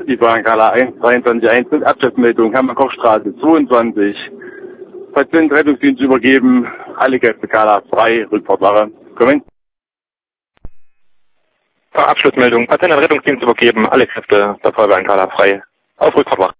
die Bahnkala 1, 23.1 und Abschlussmeldung Hermann-Koch-Straße 22. Patient Rettungsdienst übergeben, alle Kräfte Kala frei, Rückfahrtwache. Kommen. Abschlussmeldung, Patient Rettungsdienst übergeben, alle Kräfte der Feuerwehr Kala frei, auf Rückfahrtwache.